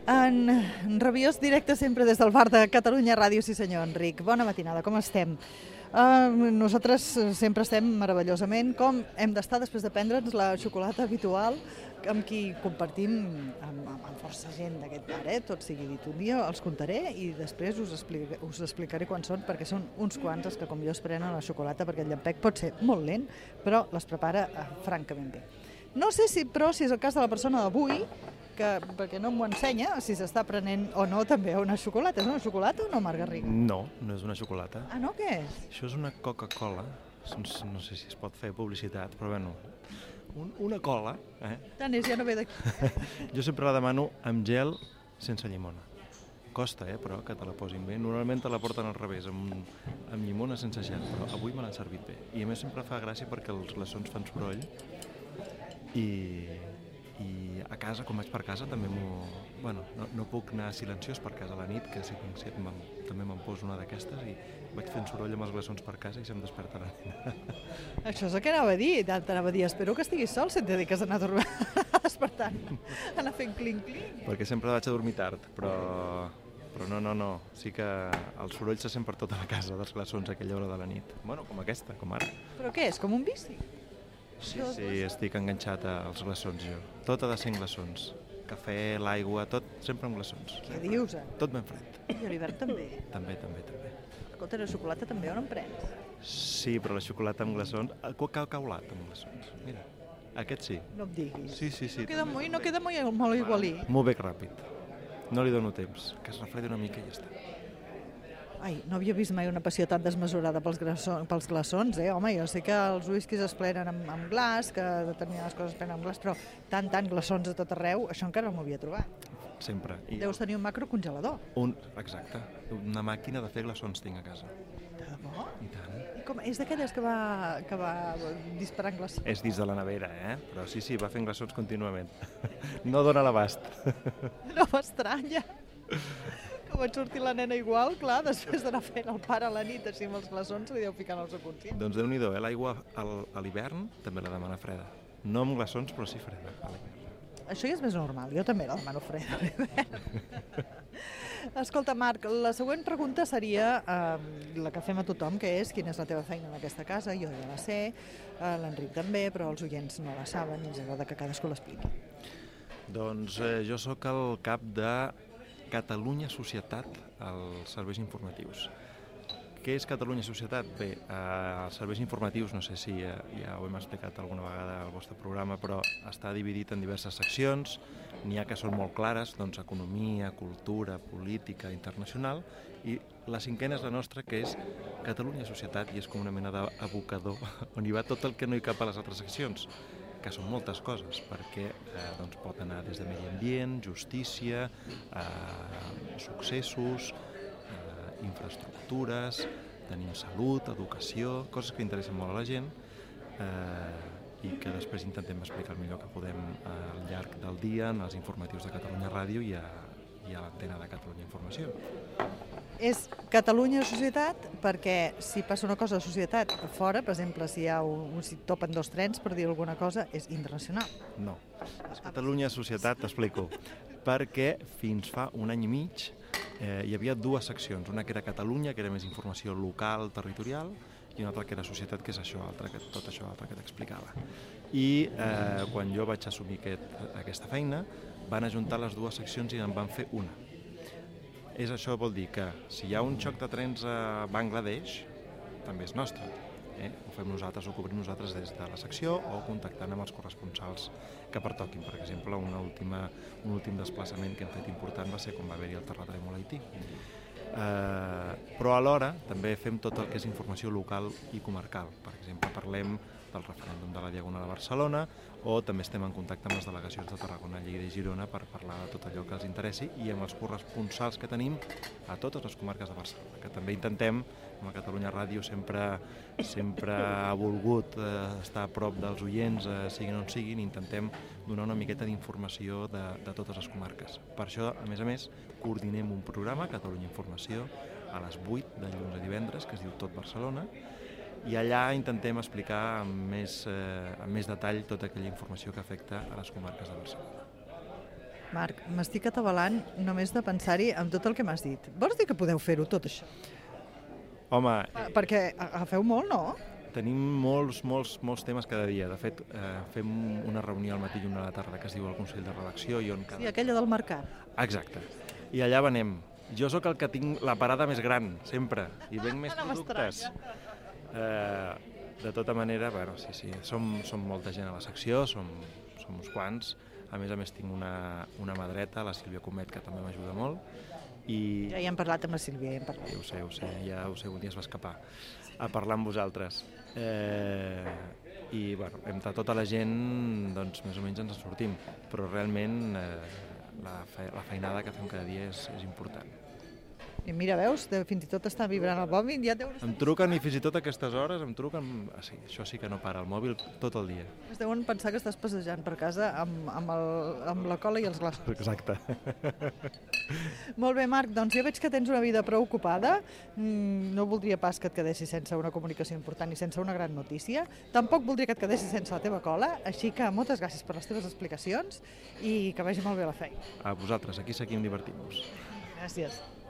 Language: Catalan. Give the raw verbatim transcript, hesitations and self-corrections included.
En rabiós directe sempre des del bar de Catalunya Ràdio, sí senyor Enric. Bona matinada, com estem? Uh, nosaltres sempre estem meravellosament, com hem d'estar després de prendre'ns la xocolata habitual amb qui compartim amb, amb, amb força gent d'aquest bar, eh? Tot sigui dit, un dia els contaré i després us, explica, us explicaré quants són, perquè són uns quants els que com jo es prenen la xocolata, perquè el llampec pot ser molt lent, però les prepara uh, francament bé. No sé si, però, si és el cas de la persona d'avui, que, perquè no m'ho ensenya, si s'està prenent o no també una xocolata. És una xocolata o no, Marc Garriga? No, no és una xocolata. Ah, no? Què és? Això és una Coca-Cola. No sé si es pot fer publicitat, però bueno, un, una cola. Eh? Tant és, ja no ve d'aquí. Jo sempre la demano amb gel sense llimona. Costa, eh, però, que te la posin bé. Normalment te la porten al revés, amb, amb llimona sense gel, però avui me l'han servit bé. I a més sempre fa gràcia perquè els glaçons fan soroll i... i a casa, com vaig per casa, també m'ho... Bueno, no, no puc anar silenciós per casa a la nit, que si tinc set també me'n poso una d'aquestes i vaig fent soroll amb els glaçons per casa i se'm desperta la nina. Això és el que anava a dir, t'anava a dir, espero que estiguis sol si et dediques a anar a dormir, despertant, a anar fent clinc-clinc. Perquè sempre vaig a dormir tard, però... Però no, no, no, sí que el soroll se sent per tota la casa dels glaçons a aquella hora de la nit. Bueno, com aquesta, com ara. Però què és, com un vici? Sí, sí, estic enganxat als glaçons jo. Tot ha de ser en glaçons. Cafè, l'aigua, tot sempre amb glaçons. Què dius, eh? Tot ben fred. I a l'hivern també? També, també, també. Escolta, la xocolata també on en prens? Sí, però la xocolata amb glaçons... El cacaulat amb glaçons. Mira, aquest sí. No em diguis. Sí, sí, sí. No queda molt, no queda molt, molt igualí. M'ho bec ràpid. No li dono temps, que es refredi una mica i ja està. Ai, no havia vist mai una passió tan desmesurada pels, glaçons, pels glaçons, eh? Home, jo sé que els whiskies es plenen amb, amb glaç, que determinades coses es plenen amb glaç, però tant, tant glaçons a tot arreu, això encara no m'ho havia trobat. Sempre. I Deus tenir un macrocongelador. Un, exacte. Una màquina de fer glaçons tinc a casa. De debò? I tant. I com, és d'aquelles que va, que va disparant glaçons? És dins de la nevera, eh? Però sí, sí, va fent glaçons contínuament. No dona l'abast. No m'estranya. Que vaig sortir la nena igual, clar, després d'anar fent el pare a la nit així amb els glaçons, li deu ficar en el subconscient. Doncs Déu-n'hi-do, eh? L'aigua a l'hivern també la demana freda. No amb glaçons, però sí freda a l'hivern. Això ja és més normal, jo també la demano freda a l'hivern. Escolta, Marc, la següent pregunta seria eh, la que fem a tothom, que és quina és la teva feina en aquesta casa. Jo ja la sé, eh, l'Enric també, però els oients no la saben i ens agrada que cadascú l'expliqui. Doncs eh, jo sóc el cap de Catalunya Societat als serveis informatius. Què és Catalunya Societat? Bé, eh, els serveis informatius, no sé si eh, ja ho hem explicat alguna vegada al vostre programa, però està dividit en diverses seccions. N'hi ha que són molt clares, doncs economia, cultura, política, internacional, i la cinquena és la nostra, que és Catalunya Societat, i és com una mena d'abocador on hi va tot el que no hi cap a les altres seccions, que són moltes coses, perquè eh, doncs pot anar des de medi ambient, justícia, eh, successos, eh, infraestructures, tenim salut, educació, coses que interessen molt a la gent eh, i que després intentem explicar el millor que podem eh, al llarg del dia en els informatius de Catalunya Ràdio i a, i a l'antena de Catalunya Informació. És Catalunya Societat perquè si passa una cosa a societat fora, per exemple, si hi ha un, si topen dos trens, per dir alguna cosa, és internacional. No, és Catalunya Societat, t'explico, perquè fins fa un any i mig eh, hi havia dues seccions, una que era Catalunya, que era més informació local, territorial, i una altra que era Societat, que és això altre, que, tot això altre que t'explicava. I eh, quan jo vaig assumir aquest, aquesta feina, van ajuntar les dues seccions i en van fer una. És això vol dir que si hi ha un xoc de trens a Bangladesh, també és nostre. Eh? Ho fem nosaltres, ho cobrim nosaltres des de la secció o contactant amb els corresponsals que pertoquin. Per exemple, una última, un últim desplaçament que hem fet important va ser quan va haver-hi el terratrèmol a Haití. Eh, però alhora també fem tot el que és informació local i comarcal. Per exemple, parlem del referèndum de la Diagonal a Barcelona, o també estem en contacte amb les delegacions de Tarragona, Lleida i Girona per parlar de tot allò que els interessi i amb els corresponsals que tenim a totes les comarques de Barcelona, que també intentem, amb la Catalunya Ràdio sempre, sempre ha volgut eh, estar a prop dels oients, eh, siguin on siguin, i intentem donar una miqueta d'informació de, de totes les comarques. Per això, a més a més, coordinem un programa, Catalunya Informació, a les vuit de dilluns a divendres, que es diu Tot Barcelona, i allà intentem explicar amb més, eh, amb més detall tota aquella informació que afecta a les comarques de Barcelona. Marc, m'estic atabalant només de pensar-hi amb tot el que m'has dit. Vols dir que podeu fer-ho, tot això? Home, Eh, Perquè agafeu molt, no? tenim molts, molts, molts temes cada dia. De fet, eh, fem una reunió al matí i una a la tarda que es diu el Consell de Redacció i on cada... Sí, aquella del mercat. Exacte. I allà venem. Jo sóc el que tinc la parada més gran, sempre, i venc més No productes. Eh, de tota manera, bueno, sí, sí, som, som molta gent a la secció, som, som uns quants. A més a més tinc una, una mà dreta, la Sílvia Comet, que també m'ajuda molt. I... Ja hi hem parlat amb la Sílvia, ja hem parlat. Ja ho sé, ho sé, ja ho sé, un dia es va escapar a parlar amb vosaltres. Eh, I, bueno, entre tota la gent, doncs, més o menys ens en sortim, però realment eh, la, fe, la feinada que fem cada dia és, és important. I mira, veus, de, fins i tot està vibrant el mòbil, ja deuen, Em truquen i fins i tot a aquestes hores em truquen... Ah, sí, això sí que no para, el mòbil tot el dia. es deuen pensar que estàs passejant per casa amb, amb, el, amb la cola i els glaços. Exacte. Molt bé, Marc, doncs jo veig que tens una vida prou ocupada. Mm, no voldria pas que et quedessis sense una comunicació important i sense una gran notícia. Tampoc voldria que et quedessis sense la teva cola, així que moltes gràcies per les teves explicacions i que vagi molt bé la feina. A vosaltres, aquí seguim divertint-nos. Gràcies.